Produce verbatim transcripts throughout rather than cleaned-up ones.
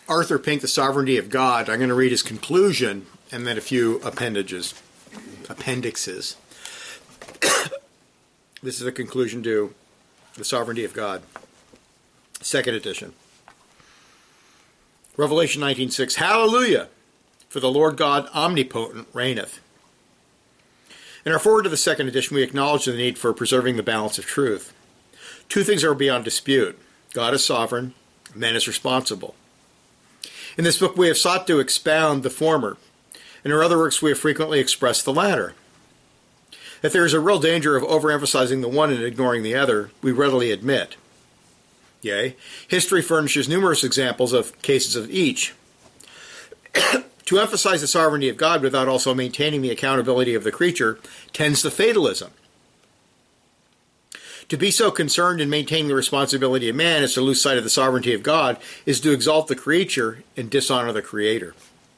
Arthur Pink, The Sovereignty of God. I'm going to read his conclusion and then a few appendages, appendixes. This is a conclusion to The Sovereignty of God, second edition. Revelation nineteen six, Hallelujah! For the Lord God omnipotent reigneth. In our forward to the second edition, we acknowledge the need for preserving the balance of truth. Two things are beyond dispute. God is sovereign, man is responsible. In this book, we have sought to expound the former. In our other works, we have frequently expressed the latter. That there is a real danger of overemphasizing the one and ignoring the other, we readily admit. Yea, history furnishes numerous examples of cases of each. To emphasize the sovereignty of God without also maintaining the accountability of the creature tends to fatalism. To be so concerned in maintaining the responsibility of man as to lose sight of the sovereignty of God is to exalt the creature and dishonor the Creator.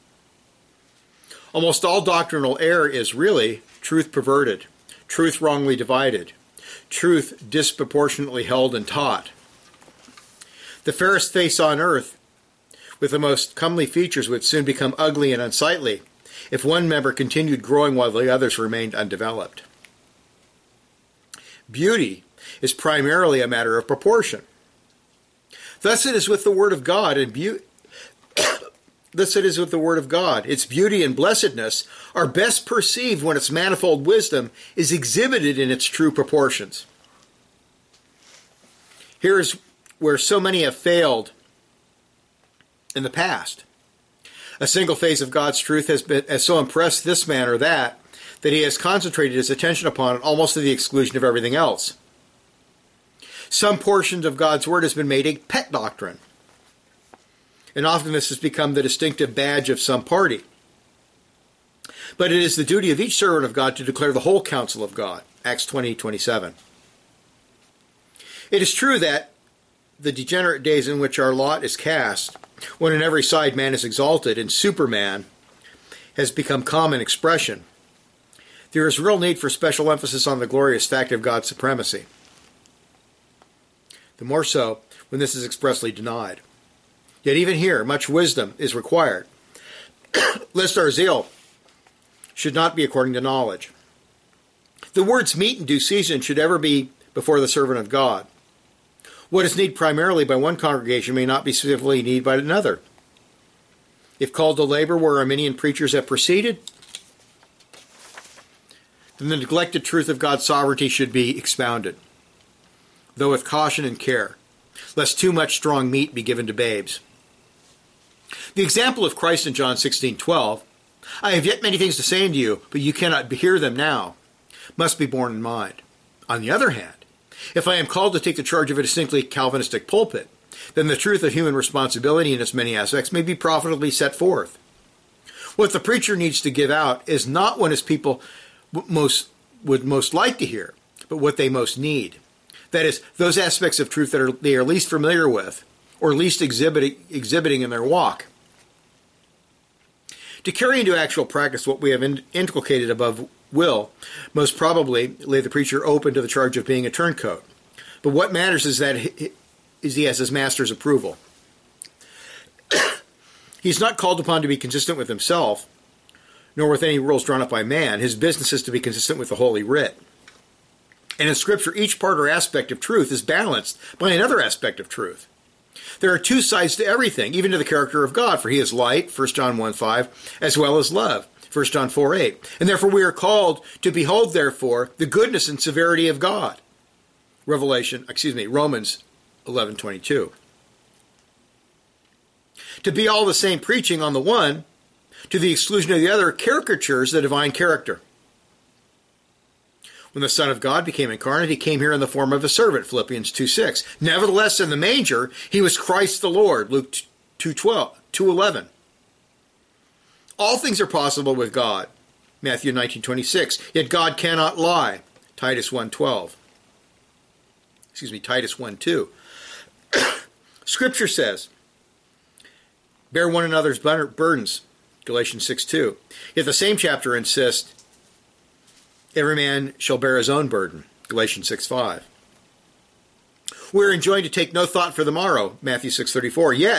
Almost all doctrinal error is really truth perverted, truth wrongly divided, truth disproportionately held and taught. The fairest face on earth, with the most comely features, would soon become ugly and unsightly if one member continued growing while the others remained undeveloped. Beauty is primarily a matter of proportion. Thus it is with the Word of God, and beauty. Thus it is with the Word of God. Its beauty and blessedness are best perceived when its manifold wisdom is exhibited in its true proportions. Here is where so many have failed in the past. A single phase of God's truth has been has so impressed this man or that that he has concentrated his attention upon it almost to the exclusion of everything else. Some portions of God's Word has been made a pet doctrine, and often this has become the distinctive badge of some party. But it is the duty of each servant of God to declare the whole counsel of God, Acts twenty twenty-seven. It is true that the degenerate days in which our lot is cast, when on every side man is exalted and Superman has become common expression, there is real need for special emphasis on the glorious fact of God's supremacy. The more so when this is expressly denied. Yet even here, much wisdom is required, lest our zeal should not be according to knowledge. The words meet in due season should ever be before the servant of God. What is needed primarily by one congregation may not be specifically needed by another. If called to labor where Arminian preachers have proceeded, then the neglected truth of God's sovereignty should be expounded, though with caution and care, lest too much strong meat be given to babes. The example of Christ in John sixteen twelve, I have yet many things to say unto you, but you cannot hear them now, must be borne in mind. On the other hand, if I am called to take the charge of a distinctly Calvinistic pulpit, then the truth of human responsibility in its many aspects may be profitably set forth. What the preacher needs to give out is not what his people most would most like to hear, but what they most need. That is, those aspects of truth that are, they are least familiar with, or least exhibiting, exhibiting in their walk. To carry into actual practice what we have in, inculcated above will, most probably, lay the preacher open to the charge of being a turncoat. But what matters is that he, is he has his master's approval. He's not called upon to be consistent with himself, nor with any rules drawn up by man. His business is to be consistent with the Holy Writ. And in Scripture, each part or aspect of truth is balanced by another aspect of truth. There are two sides to everything, even to the character of God, for he is light, First John one five, as well as love, First John four eight. And therefore we are called to behold, therefore, the goodness and severity of God. Revelation, excuse me, Romans eleven twenty-two. To be all the same preaching on the one, to the exclusion of the other, caricatures the divine character. When the Son of God became incarnate, he came here in the form of a servant, Philippians two six. Nevertheless, in the manger, he was Christ the Lord, Luke two eleven. All things are possible with God, Matthew nineteen twenty-six. Yet God cannot lie, Titus one twelve. Excuse me, Titus one two. Scripture says, bear one another's burdens, Galatians six two. Yet the same chapter insists, every man shall bear his own burden, Galatians six five. We are enjoined to take no thought for the morrow, Matthew six thirty-four. Yet,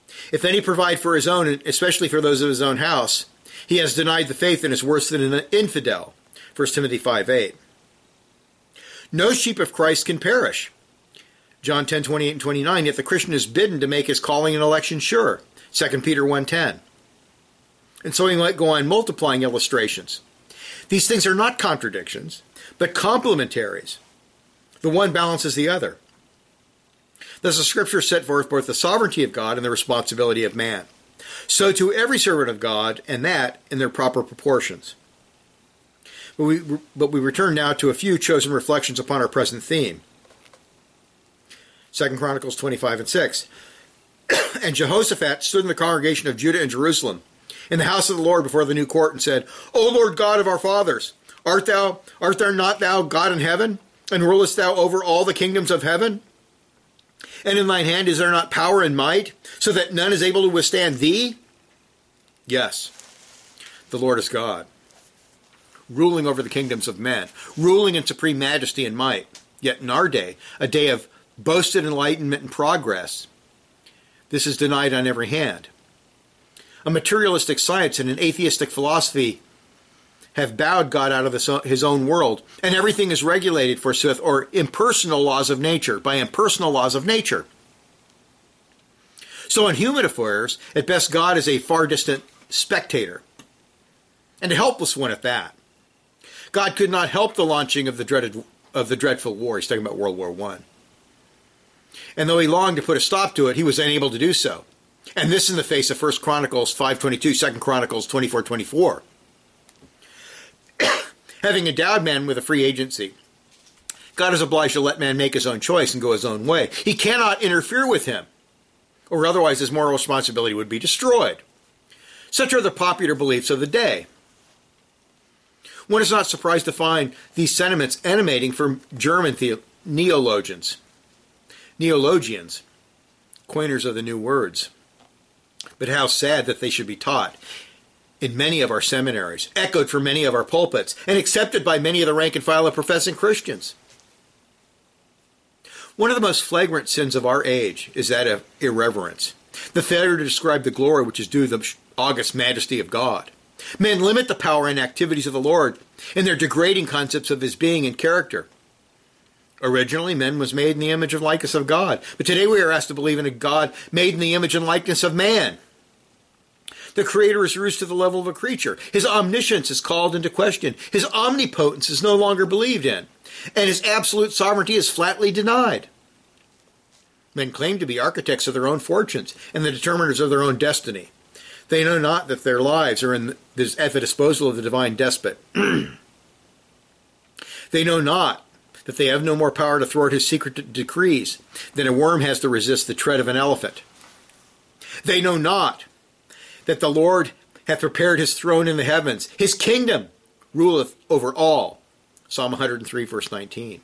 If any provide for his own, especially for those of his own house, he has denied the faith and is worse than an infidel. First Timothy five eight. No sheep of Christ can perish. John ten twenty-eight and twenty-nine. Yet the Christian is bidden to make his calling and election sure. Second Peter one ten. And so he might go on multiplying illustrations. These things are not contradictions, but complementaries. The one balances the other. Thus the Scriptures set forth both the sovereignty of God and the responsibility of man. So to every servant of God, and that in their proper proportions. But we, but we return now to a few chosen reflections upon our present theme. Second Chronicles twenty-five and six. And Jehoshaphat stood in the congregation of Judah and Jerusalem, in the house of the Lord before the new court, and said, O Lord God of our fathers, art thou, art there not thou God in heaven, and rulest thou over all the kingdoms of heaven? And in thine hand is there not power and might, so that none is able to withstand thee? Yes, the Lord is God, ruling over the kingdoms of men, ruling in supreme majesty and might. Yet in our day, a day of boasted enlightenment and progress, this is denied on every hand. A materialistic science and an atheistic philosophy have bowed God out of his own world, and everything is regulated, forsooth, or impersonal laws of nature, by impersonal laws of nature. So in human affairs, at best God is a far distant spectator, and a helpless one at that. God could not help the launching of the dreaded of the dreadful war. He's talking about World War One. And though he longed to put a stop to it, he was unable to do so. And this in the face of First Chronicles five twenty-two, Second Chronicles twenty-four twenty-four. Having endowed man with a free agency, God is obliged to let man make his own choice and go his own way. He cannot interfere with him, or otherwise his moral responsibility would be destroyed. Such are the popular beliefs of the day. One is not surprised to find these sentiments emanating from German the- neologians, neologians, coiners of the new words. But how sad that they should be taught in many of our seminaries, echoed from many of our pulpits, and accepted by many of the rank and file of professing Christians. One of the most flagrant sins of our age is that of irreverence, the failure to describe the glory which is due to the august majesty of God. Men limit the power and activities of the Lord in their degrading concepts of his being and character. Originally, man was made in the image and likeness of God, but today we are asked to believe in a God made in the image and likeness of man. The Creator is reduced to the level of a creature. His omniscience is called into question. His omnipotence is no longer believed in. And his absolute sovereignty is flatly denied. Men claim to be architects of their own fortunes and the determiners of their own destiny. They know not that their lives are in the, at the disposal of the divine despot. They know not that they have no more power to thwart his secret decrees than a worm has to resist the tread of an elephant. They know not that the Lord hath prepared his throne in the heavens. His kingdom ruleth over all. Psalm one hundred three, verse nineteen.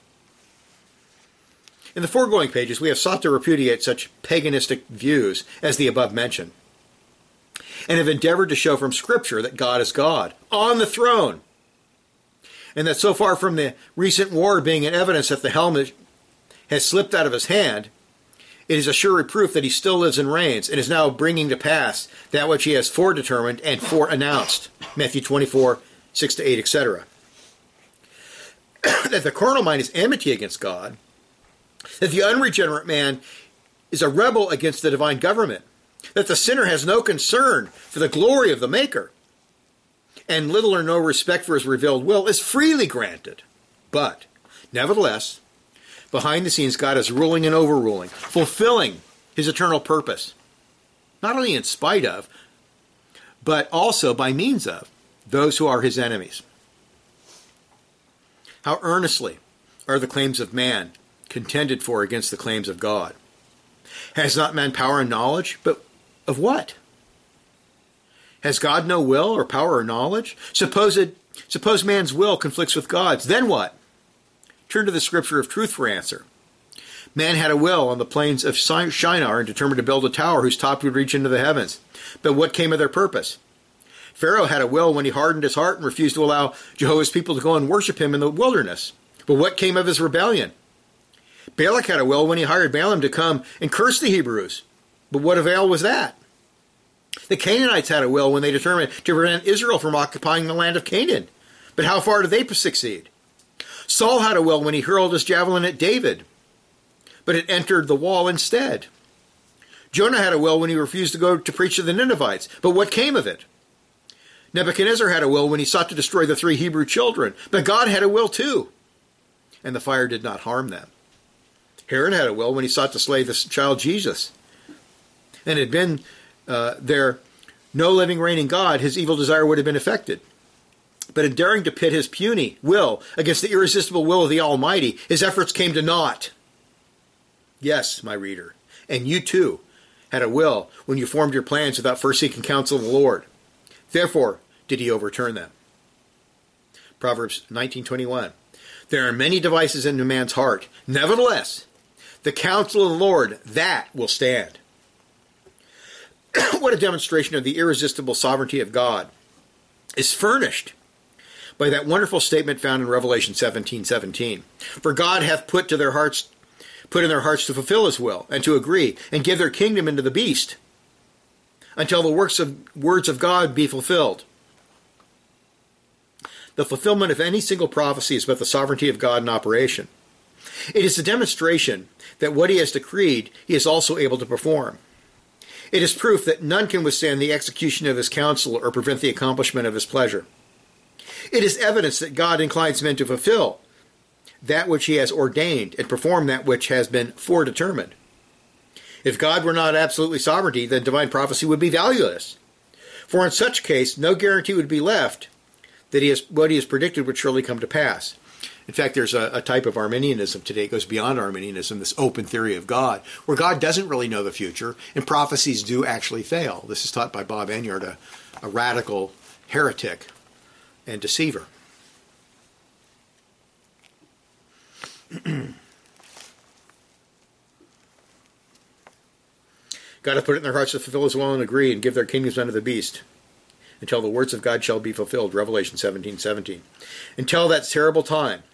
In the foregoing pages, we have sought to repudiate such paganistic views as the above mentioned, and have endeavored to show from Scripture that God is God, on the throne, and that so far from the recent war being an evidence that the helmet has slipped out of his hand, it is a sure reproof that he still lives and reigns, and is now bringing to pass that which he has foredetermined and foreannounced. Matthew twenty-four, six to eight, et cetera. That the carnal mind is enmity against God, that the unregenerate man is a rebel against the divine government, that the sinner has no concern for the glory of the Maker, and little or no respect for his revealed will, is freely granted. But, nevertheless, behind the scenes, God is ruling and overruling, fulfilling his eternal purpose, not only in spite of, but also by means of those who are his enemies. How earnestly are the claims of man contended for against the claims of God? Has not man power and knowledge? But of what? Has God no will or power or knowledge? Suppose, it, suppose man's will conflicts with God's. Then what? Turn to the Scripture of truth for answer. Man had a will on the plains of Shinar and determined to build a tower whose top would reach into the heavens. But what came of their purpose? Pharaoh had a will when he hardened his heart and refused to allow Jehovah's people to go and worship him in the wilderness. But what came of his rebellion? Balak had a will when he hired Balaam to come and curse the Hebrews. But what avail was that? The Canaanites had a will when they determined to prevent Israel from occupying the land of Canaan. But how far did they succeed? Saul had a will when he hurled his javelin at David, but it entered the wall instead. Jonah had a will when he refused to go to preach to the Ninevites, but what came of it? Nebuchadnezzar had a will when he sought to destroy the three Hebrew children, but God had a will too, and the fire did not harm them. Herod had a will when he sought to slay the child Jesus, and had been uh, there no living reigning God, his evil desire would have been effected. But in daring to pit his puny will against the irresistible will of the Almighty, his efforts came to naught. Yes, my reader, and you too had a will when you formed your plans without first seeking counsel of the Lord. Therefore did he overturn them. Proverbs nineteen twenty-one. There are many devices in a man's heart. Nevertheless, the counsel of the Lord, that will stand. What a demonstration of the irresistible sovereignty of God is furnished by that wonderful statement found in Revelation seventeen seventeen. For God hath put to their hearts, put in their hearts to fulfill his will, and to agree, and give their kingdom into the beast, until the works of words of God be fulfilled. The fulfillment of any single prophecy is but the sovereignty of God in operation. It is a demonstration that what he has decreed, he is also able to perform. It is proof that none can withstand the execution of his counsel or prevent the accomplishment of his pleasure. It is evidence that God inclines men to fulfill that which he has ordained and perform that which has been foredetermined. If God were not absolutely sovereignty, then divine prophecy would be valueless. For in such case, no guarantee would be left that he has, what he has predicted would surely come to pass. In fact, there's a, a type of Arminianism today, it goes beyond Arminianism, this open theory of God, where God doesn't really know the future, and prophecies do actually fail. This is taught by Bob Enyart, a, a radical heretic and deceiver. God hath put it in their hearts to fulfill his will and agree, and give their kingdoms unto the beast, until the words of God shall be fulfilled. Revelation seventeen seventeen. Until that terrible time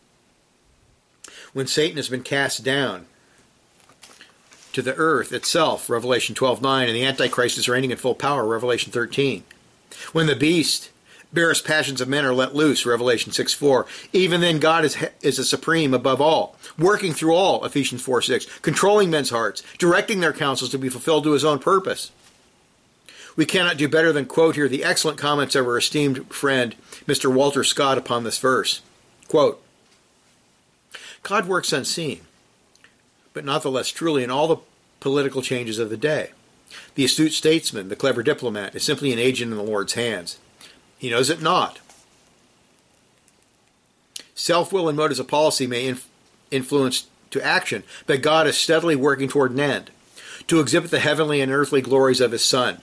when Satan has been cast down to the earth itself, Revelation twelve nine, and the Antichrist is reigning in full power, Revelation thirteen. When the beast, bearers passions of men are let loose, Revelation six four. Even then God is, is a supreme above all, working through all, Ephesians four six, controlling men's hearts, directing their counsels to be fulfilled to his own purpose. We cannot do better than quote here the excellent comments of our esteemed friend, Mister Walter Scott, upon this verse. Quote, God works unseen, but not the less truly in all the political changes of the day. The astute statesman, the clever diplomat, is simply an agent in the Lord's hands. He knows it not. Self-will and motives of policy may inf- influence to action, but God is steadily working toward an end, to exhibit the heavenly and earthly glories of his Son.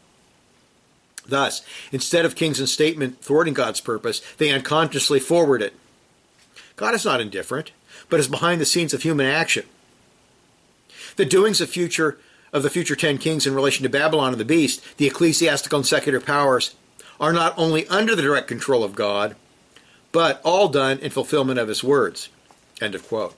Thus, instead of kings and statesmen thwarting God's purpose, they unconsciously forward it. God is not indifferent, but is behind the scenes of human action. The doings of future of the future ten kings in relation to Babylon and the beast, the ecclesiastical and secular powers, are not only under the direct control of God, but all done in fulfillment of his words. End of quote.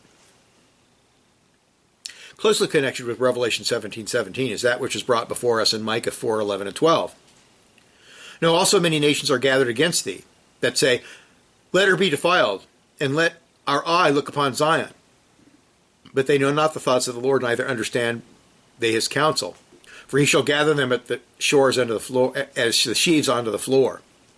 Closely connected with Revelation seventeen seventeen is that which is brought before us in Micah four eleven and twelve. No, also many nations are gathered against thee, that say, let her be defiled, and let our eye look upon Zion. But they know not the thoughts of the Lord, neither understand they his counsel. For he shall gather them at the shores under the floor, as the sheaves onto the floor.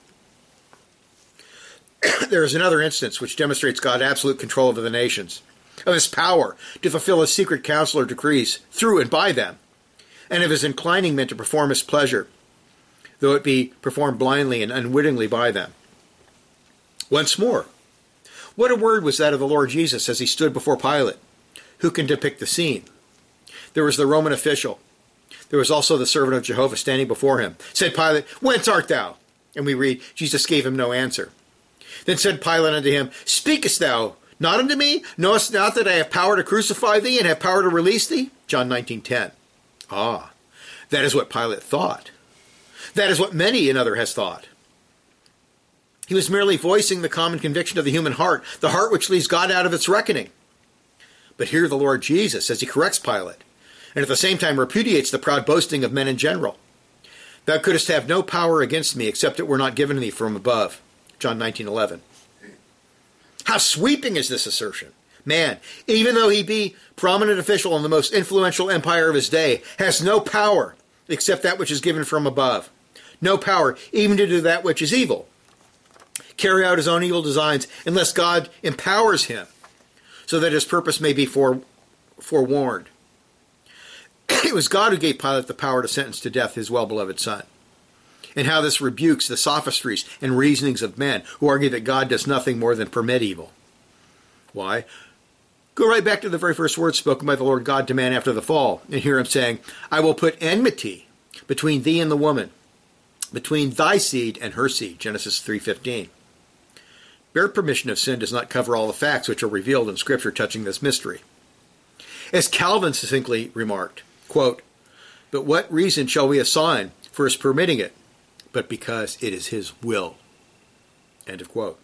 There is another instance which demonstrates God's absolute control over the nations, of his power to fulfill his secret counsel or decrees through and by them, and of his inclining men to perform his pleasure, though it be performed blindly and unwittingly by them. Once more, what a word was that of the Lord Jesus as he stood before Pilate. Who can depict the scene? There was the Roman official. There was also the servant of Jehovah standing before him. Said Pilate, whence art thou? And we read, Jesus gave him no answer. Then said Pilate unto him, speakest thou not unto me? Knowest not that I have power to crucify thee and have power to release thee? John nineteen ten. Ah, that is what Pilate thought. That is what many another has thought. He was merely voicing the common conviction of the human heart, the heart which leaves God out of its reckoning. But here the Lord Jesus, as he corrects Pilate, and at the same time repudiates the proud boasting of men in general. Thou couldst have no power against me, except it were not given thee from above. John nineteen eleven. How sweeping is this assertion! Man, even though he be prominent official in the most influential empire of his day, has no power except that which is given from above. No power even to do that which is evil. Carry out his own evil designs unless God empowers him so that his purpose may be fore, forewarned. It was God who gave Pilate the power to sentence to death his well-beloved son. And how this rebukes the sophistries and reasonings of men who argue that God does nothing more than permit evil. Why? Go right back to the very first words spoken by the Lord God to man after the fall, and hear him saying, I will put enmity between thee and the woman, between thy seed and her seed, Genesis three fifteen. Bare permission of sin does not cover all the facts which are revealed in Scripture touching this mystery. As Calvin succinctly remarked, quote, but what reason shall we assign for his permitting it, but because it is his will? End of quote.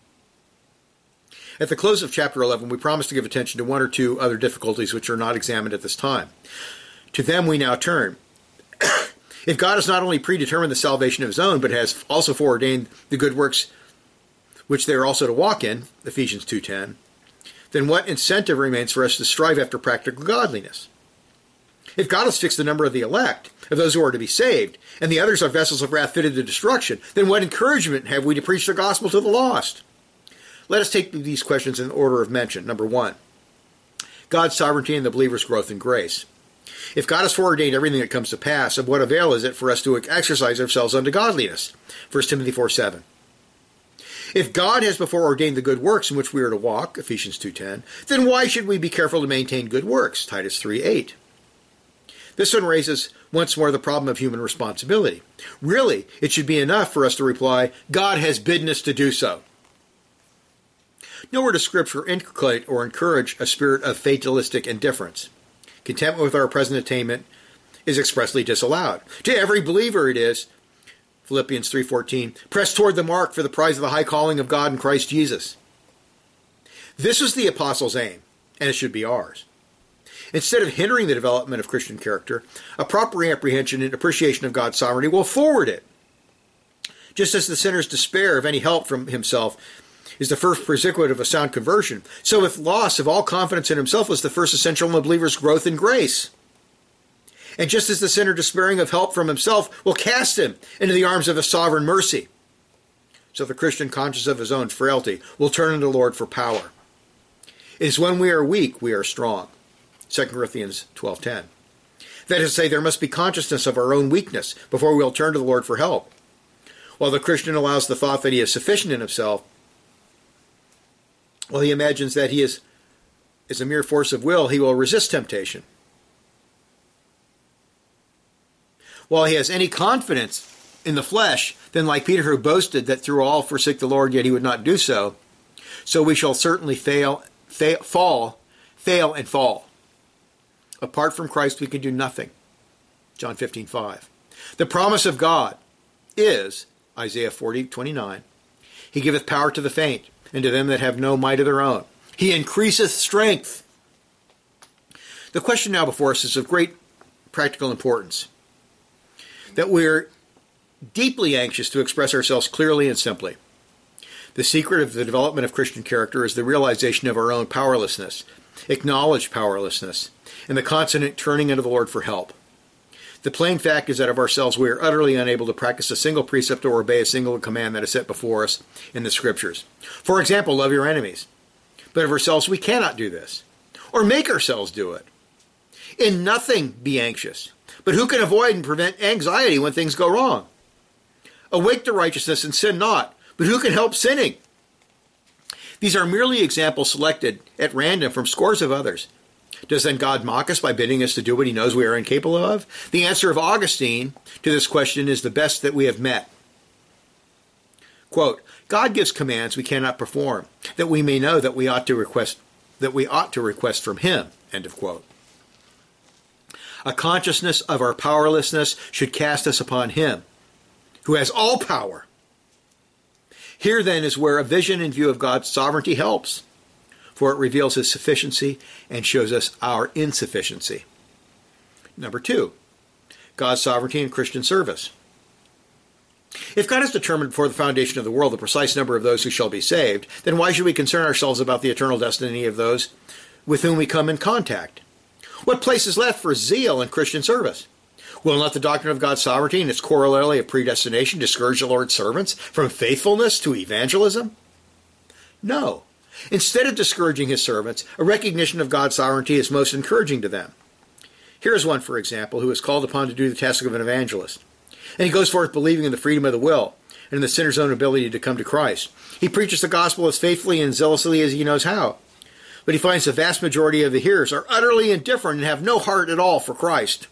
At the close of chapter eleven, we promise to give attention to one or two other difficulties which are not examined at this time. To them we now turn. If God has not only predetermined the salvation of his own, but has also foreordained the good works which they are also to walk in, Ephesians two ten, then what incentive remains for us to strive after practical godliness? If God has fixed the number of the elect, of those who are to be saved, and the others are vessels of wrath fitted to destruction, then what encouragement have we to preach the gospel to the lost? Let us take these questions in order of mention. Number one, God's sovereignty and the believer's growth in grace. If God has foreordained everything that comes to pass, of what avail is it for us to exercise ourselves unto godliness? First Timothy four seven. If God has before ordained the good works in which we are to walk, Ephesians two ten, then why should we be careful to maintain good works, Titus three eight? This one raises once more the problem of human responsibility. Really, it should be enough for us to reply, God has bidden us to do so. Nowhere does Scripture inculcate or encourage a spirit of fatalistic indifference. Contentment with our present attainment is expressly disallowed. To every believer it is, Philippians three fourteen, press toward the mark for the prize of the high calling of God in Christ Jesus. This was the apostles' aim, and it should be ours. Instead of hindering the development of Christian character, a proper apprehension and appreciation of God's sovereignty will forward it. Just as the sinner's despair of any help from himself is the first prerequisite of a sound conversion, so with loss of all confidence in himself was the first essential in the believer's growth in grace. And just as the sinner despairing of help from himself will cast him into the arms of a sovereign mercy, so the Christian, conscious of his own frailty, will turn to the Lord for power. It is when we are weak we are strong. Second Corinthians twelve ten. That is to say, there must be consciousness of our own weakness before we will turn to the Lord for help. While the Christian allows the thought that he is sufficient in himself, while he imagines that he is, is a mere force of will, he will resist temptation. While he has any confidence in the flesh, then like Peter who boasted that through all forsake the Lord, yet he would not do so, so we shall certainly fail, fail, fall, fail and fall. Apart from Christ we can do nothing. John fifteen five. The promise of God is, Isaiah forty twenty-nine, he giveth power to the faint, and to them that have no might of their own. He increaseth strength. The question now before us is of great practical importance, that we're deeply anxious to express ourselves clearly and simply. The secret of the development of Christian character is the realization of our own powerlessness, acknowledged powerlessness, and the constant turning unto the Lord for help. The plain fact is that of ourselves we are utterly unable to practice a single precept or obey a single command that is set before us in the Scriptures. For example, love your enemies. But of ourselves we cannot do this, or make ourselves do it. In nothing be anxious. But who can avoid and prevent anxiety when things go wrong? Awake to righteousness and sin not. But who can help sinning? These are merely examples selected at random from scores of others. Does then God mock us by bidding us to do what he knows we are incapable of? The answer of Augustine to this question is the best that we have met. Quote, God gives commands we cannot perform, that we may know that we ought to request that we ought to request from him. End of quote. A consciousness of our powerlessness should cast us upon him, who has all power. Here then is where a vision in view of God's sovereignty helps, for it reveals his sufficiency and shows us our insufficiency. Number two, God's sovereignty and Christian service. If God has determined before the foundation of the world the precise number of those who shall be saved, then why should we concern ourselves about the eternal destiny of those with whom we come in contact? What place is left for zeal in Christian service? Will not the doctrine of God's sovereignty and its corollary of predestination discourage the Lord's servants from faithfulness to evangelism? No. Instead of discouraging his servants, a recognition of God's sovereignty is most encouraging to them. Here is one, for example, who is called upon to do the task of an evangelist. And he goes forth believing in the freedom of the will and in the sinner's own ability to come to Christ. He preaches the gospel as faithfully and zealously as he knows how. But he finds the vast majority of the hearers are utterly indifferent and have no heart at all for Christ.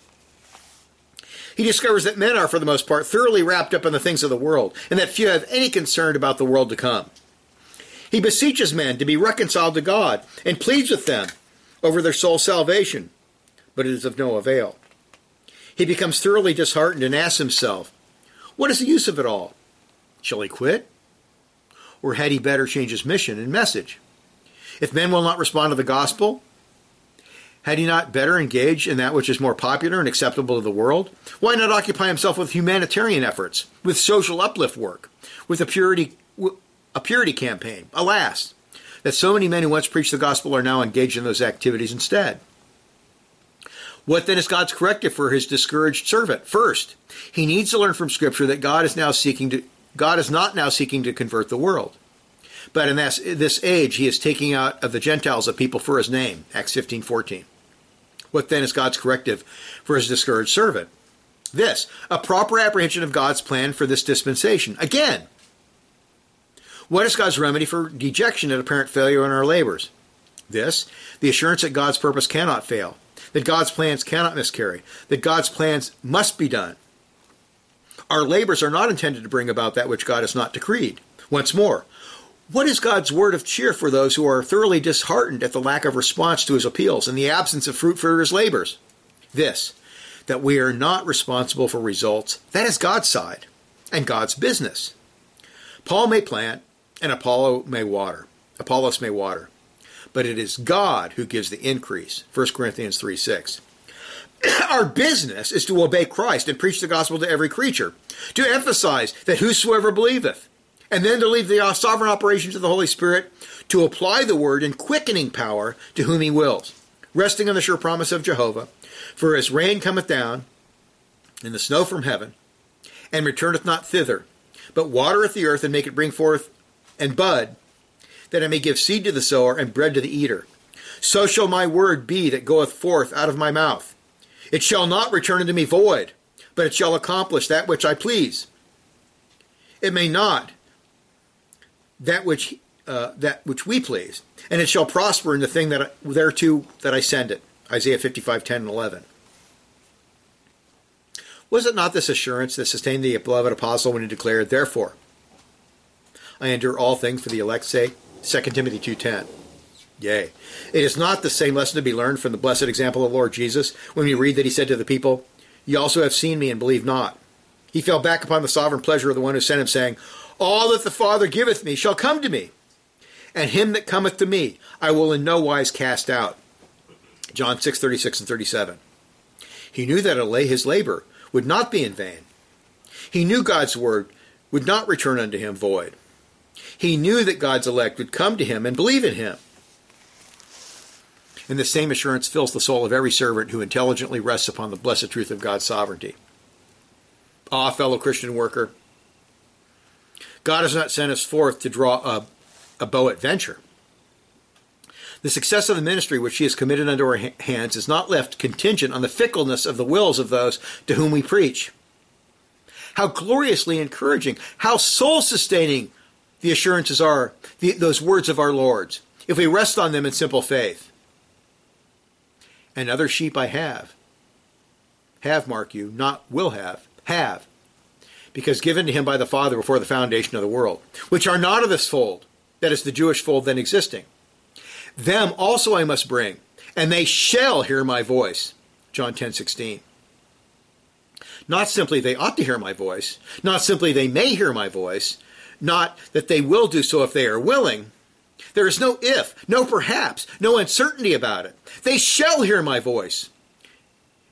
He discovers that men are, for the most part, thoroughly wrapped up in the things of the world, and that few have any concern about the world to come. He beseeches men to be reconciled to God and pleads with them over their soul's salvation, but it is of no avail. He becomes thoroughly disheartened and asks himself, what is the use of it all? Shall he quit? Or had he better change his mission and message? If men will not respond to the gospel, had he not better engage in that which is more popular and acceptable to the world? Why not occupy himself with humanitarian efforts, with social uplift work, with a purity, a purity campaign? Alas, that so many men who once preached the gospel are now engaged in those activities instead. What then is God's corrective for his discouraged servant? First, he needs to learn from Scripture that God is now seeking to God is not now seeking to convert the world. But in this, this age, he is taking out of the Gentiles a people for his name, Acts fifteen fourteen. What then is God's corrective for his discouraged servant? This, a proper apprehension of God's plan for this dispensation. Again, what is God's remedy for dejection at apparent failure in our labors? This, the assurance that God's purpose cannot fail, that God's plans cannot miscarry, that God's plans must be done. Our labors are not intended to bring about that which God has not decreed. Once more, what is God's word of cheer for those who are thoroughly disheartened at the lack of response to his appeals and the absence of fruit for his labors? This, that we are not responsible for results. That is God's side and God's business. Paul may plant and Apollo may water. Apollos may water. But it is God who gives the increase. First Corinthians three six. Our business is to obey Christ and preach the gospel to every creature, to emphasize that whosoever believeth, and then to leave the sovereign operations of the Holy Spirit to apply the word in quickening power to whom he wills, resting on the sure promise of Jehovah. For as rain cometh down, and the snow from heaven, and returneth not thither, but watereth the earth, and make it bring forth and bud, that it may give seed to the sower and bread to the eater. So shall my word be that goeth forth out of my mouth. It shall not return unto me void, but it shall accomplish that which I please. It may not that which uh, that which we please, and it shall prosper in the thing that I, thereto that I send it. Isaiah fifty-five ten and eleven. Was it not this assurance that sustained the beloved apostle when he declared, therefore, I endure all things for the elect's sake? Second Timothy two ten. Yea, it is not the same lesson to be learned from the blessed example of Lord Jesus when we read that he said to the people, ye also have seen me and believe not. He fell back upon the sovereign pleasure of the one who sent him, saying, all that the Father giveth me shall come to me, and him that cometh to me I will in no wise cast out. John six thirty-six and thirty-seven. He knew that his labor would not be in vain. He knew God's word would not return unto him void. He knew that God's elect would come to him and believe in him. And the same assurance fills the soul of every servant who intelligently rests upon the blessed truth of God's sovereignty. Ah, fellow Christian worker, God has not sent us forth to draw a, a bow at venture. The success of the ministry which he has committed unto our hands is not left contingent on the fickleness of the wills of those to whom we preach. How gloriously encouraging, how soul-sustaining the assurances are, the, those words of our Lord's, if we rest on them in simple faith. And other sheep I have. Have, mark you, not will have, have. Because given to him by the Father before the foundation of the world, which are not of this fold, that is the Jewish fold then existing. Them also I must bring, and they shall hear my voice. John ten sixteen. Not simply they ought to hear my voice, not simply they may hear my voice, not that they will do so if they are willing. There is no if, no perhaps, no uncertainty about it. They shall hear my voice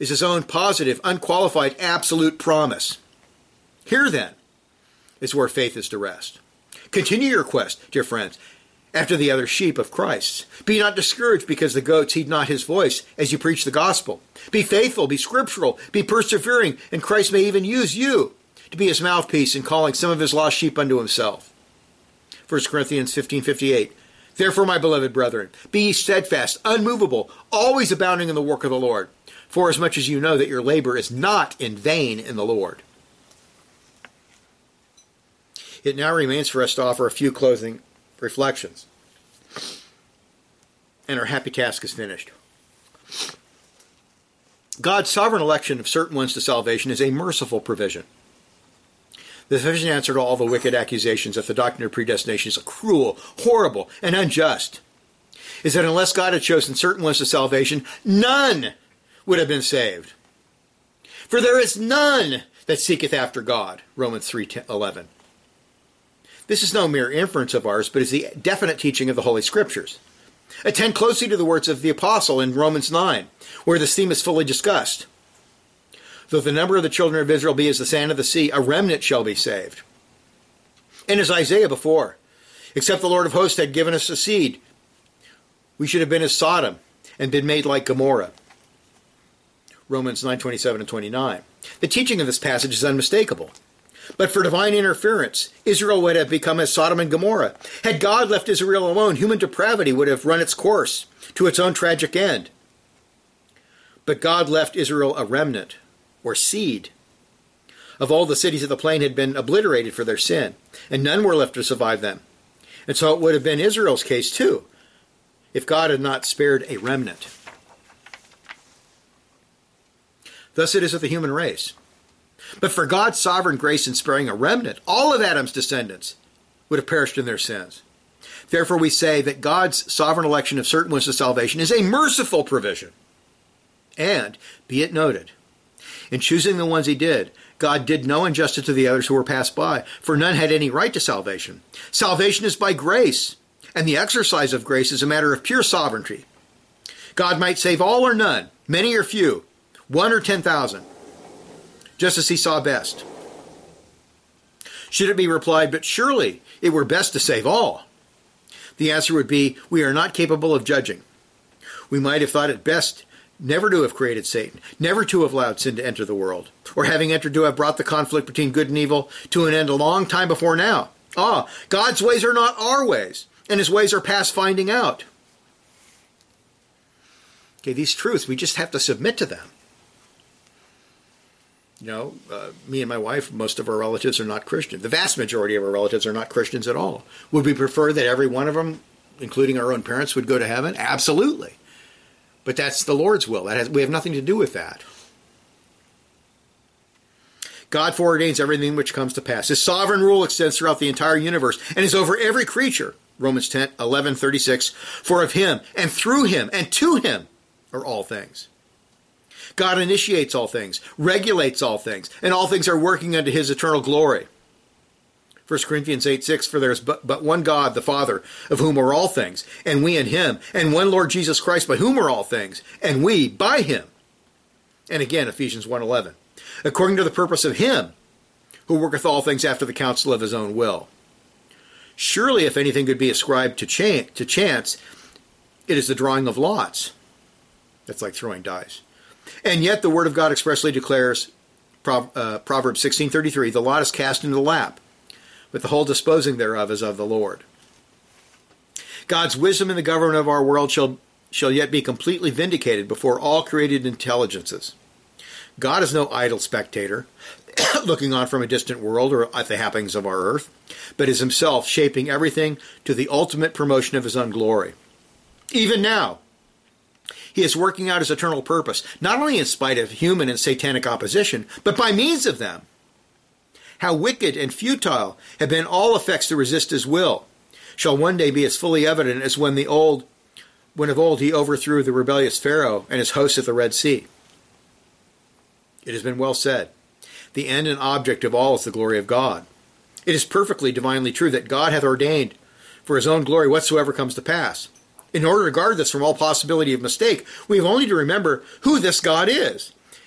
is his own positive, unqualified, absolute promise. Here, then, is where faith is to rest. Continue your quest, dear friends, after the other sheep of Christ. Be not discouraged because the goats heed not his voice as you preach the gospel. Be faithful, be scriptural, be persevering, and Christ may even use you to be his mouthpiece in calling some of his lost sheep unto himself. First Corinthians fifteen fifty-eight. Therefore, my beloved brethren, be ye steadfast, unmovable, always abounding in the work of the Lord, for as much as you know that your labor is not in vain in the Lord. It now remains for us to offer a few closing reflections. And our happy task is finished. God's sovereign election of certain ones to salvation is a merciful provision. The sufficient answer to all the wicked accusations that the doctrine of predestination is cruel, horrible, and unjust is that unless God had chosen certain ones to salvation, none would have been saved. For there is none that seeketh after God, Romans three eleven. This is no mere inference of ours, but is the definite teaching of the Holy Scriptures. Attend closely to the words of the Apostle in Romans nine, where this theme is fully discussed. Though the number of the children of Israel be as the sand of the sea, a remnant shall be saved. And as Isaiah before, except the Lord of hosts had given us a seed, we should have been as Sodom and been made like Gomorrah. Romans nine twenty-seven and twenty-nine. The teaching of this passage is unmistakable. But for divine interference, Israel would have become as Sodom and Gomorrah. Had God left Israel alone, human depravity would have run its course to its own tragic end. But God left Israel a remnant, or seed. Of all the cities of the plain had been obliterated for their sin, and none were left to survive them. And so it would have been Israel's case too, if God had not spared a remnant. Thus it is with the human race. But for God's sovereign grace in sparing a remnant, all of Adam's descendants would have perished in their sins. Therefore we say that God's sovereign election of certain ones to salvation is a merciful provision. And, be it noted, in choosing the ones he did, God did no injustice to the others who were passed by, for none had any right to salvation. Salvation is by grace, and the exercise of grace is a matter of pure sovereignty. God might save all or none, many or few, one or ten thousand, just as he saw best. Should it be replied, but surely it were best to save all? The answer would be, we are not capable of judging. We might have thought it best never to have created Satan, never to have allowed sin to enter the world, or having entered to have brought the conflict between good and evil to an end a long time before now. Ah, God's ways are not our ways, and his ways are past finding out. Okay, these truths, we just have to submit to them. You know, uh, me and my wife, most of our relatives are not Christian. The vast majority of our relatives are not Christians at all. Would we prefer that every one of them, including our own parents, would go to heaven? Absolutely. But that's the Lord's will. That has, we have nothing to do with that. God foreordains everything which comes to pass. His sovereign rule extends throughout the entire universe and is over every creature. Romans ten, eleven, thirty-six. For of him, and through him, and to him are all things. God initiates all things, regulates all things, and all things are working unto his eternal glory. First Corinthians eight six, for there is but, but one God, the Father, of whom are all things, and we in him, and one Lord Jesus Christ, by whom are all things, and we by him. And again, Ephesians one eleven, according to the purpose of him, who worketh all things after the counsel of his own will. Surely, if anything could be ascribed to, chan- to chance, it is the drawing of lots. That's like throwing dice. And yet the word of God expressly declares, Pro- uh, Proverbs sixteen thirty-three, the lot is cast into the lap, but the whole disposing thereof is of the Lord. God's wisdom in the government of our world shall, shall yet be completely vindicated before all created intelligences. God is no idle spectator, looking on from a distant world or at the happenings of our earth, but is himself shaping everything to the ultimate promotion of his own glory. Even now, he is working out his eternal purpose, not only in spite of human and satanic opposition, but by means of them. How wicked and futile have been all effects to resist his will, shall one day be as fully evident as when the old, when of old he overthrew the rebellious Pharaoh and his hosts at the Red Sea. It has been well said, the end and object of all is the glory of God. It is perfectly divinely true that God hath ordained for his own glory whatsoever comes to pass. In order to guard this from all possibility of mistake, we have only to remember who this God is.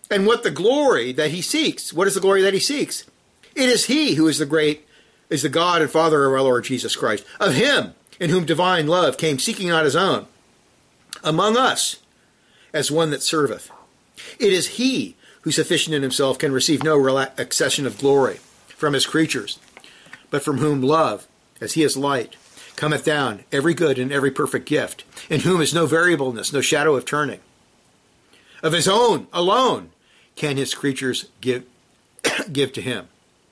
And what the glory that he seeks. What is the glory that he seeks? It is he who is the great, is the God and Father of our Lord Jesus Christ. Of him in whom divine love came seeking not his own, among us as one that serveth. It is he who sufficient in himself can receive no accession of glory from his creatures, but from whom love, as he is light, cometh down every good and every perfect gift, in whom is no variableness, no shadow of turning. Of his own alone can his creatures give, give to him.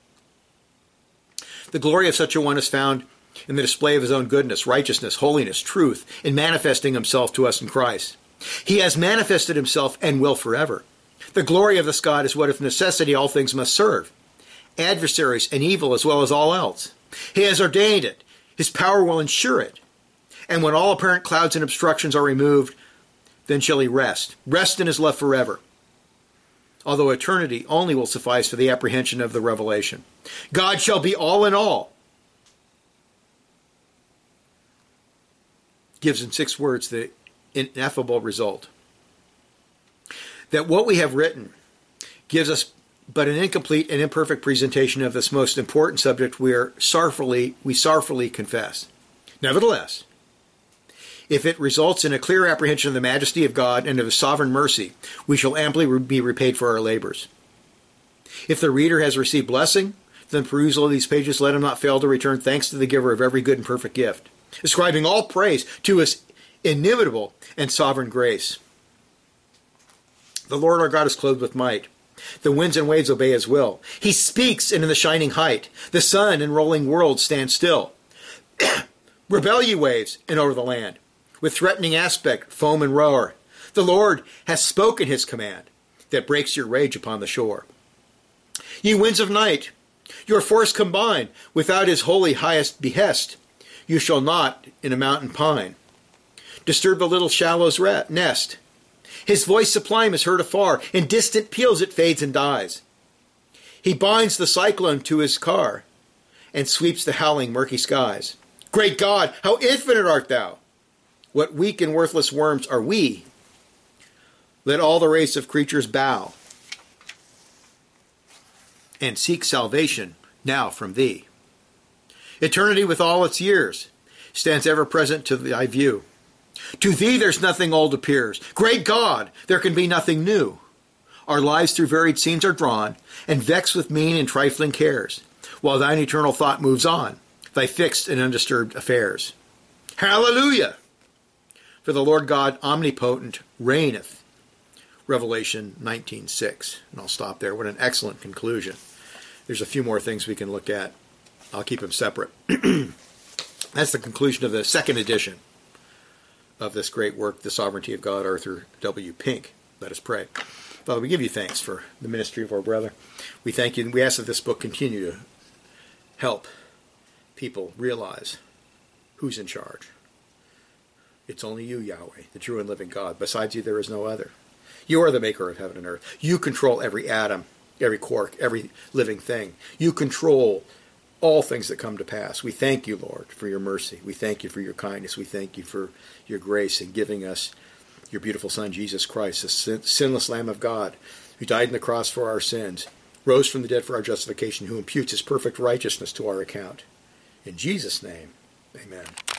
The glory of such a one is found in the display of his own goodness, righteousness, holiness, truth, in manifesting himself to us in Christ. He has manifested himself and will forever. The glory of this God is what of necessity all things must serve, adversaries and evil as well as all else. He has ordained it. His power will ensure it. And when all apparent clouds and obstructions are removed, then shall he rest. Rest in his love forever. Although eternity only will suffice for the apprehension of the revelation. God shall be all in all. Gives in six words the ineffable result. That what we have written gives us but an incomplete and imperfect presentation of this most important subject we are sorrowfully, we sorrowfully confess. Nevertheless, if it results in a clear apprehension of the majesty of God and of his sovereign mercy, we shall amply be repaid for our labors. If the reader has received blessing, then perusal of these pages, let him not fail to return thanks to the giver of every good and perfect gift, ascribing all praise to his inimitable and sovereign grace. The Lord our God is clothed with might. The winds and waves obey his will. He speaks, and in the shining height, the sun and rolling world stand still. Rebel ye waves, and over the land, with threatening aspect, foam and roar. The Lord has spoken his command, that breaks your rage upon the shore. Ye winds of night, your force combine, without his holy highest behest, you shall not in a mountain pine. Disturb the little shallow's nest. His voice sublime is heard afar. In distant peals it fades and dies. He binds the cyclone to his car and sweeps the howling murky skies. Great God, how infinite art thou! What weak and worthless worms are we? Let all the race of creatures bow and seek salvation now from thee. Eternity with all its years stands ever present to thy view. To thee there's nothing old appears. Great God, there can be nothing new. Our lives through varied scenes are drawn, and vexed with mean and trifling cares, while thine eternal thought moves on, thy fixed and undisturbed affairs. Hallelujah! For the Lord God omnipotent reigneth. Revelation nineteen six. And I'll stop there. What an excellent conclusion. There's a few more things we can look at. I'll keep them separate. That's the conclusion of the second edition of this great work, The Sovereignty of God, Arthur W. Pink. Let us pray. Father, we give you thanks for the ministry of our brother. We thank you, and we ask that this book continue to help people realize who's in charge. It's only you, Yahweh, the true and living God. Besides you, there is no other. You are the maker of heaven and earth. You control every atom, every quark, every living thing. You control all things that come to pass. We thank you, Lord, for your mercy. We thank you for your kindness. We thank you for your grace in giving us your beautiful Son, Jesus Christ, the sin- sinless Lamb of God, who died on the cross for our sins, rose from the dead for our justification, who imputes his perfect righteousness to our account. In Jesus' name, amen.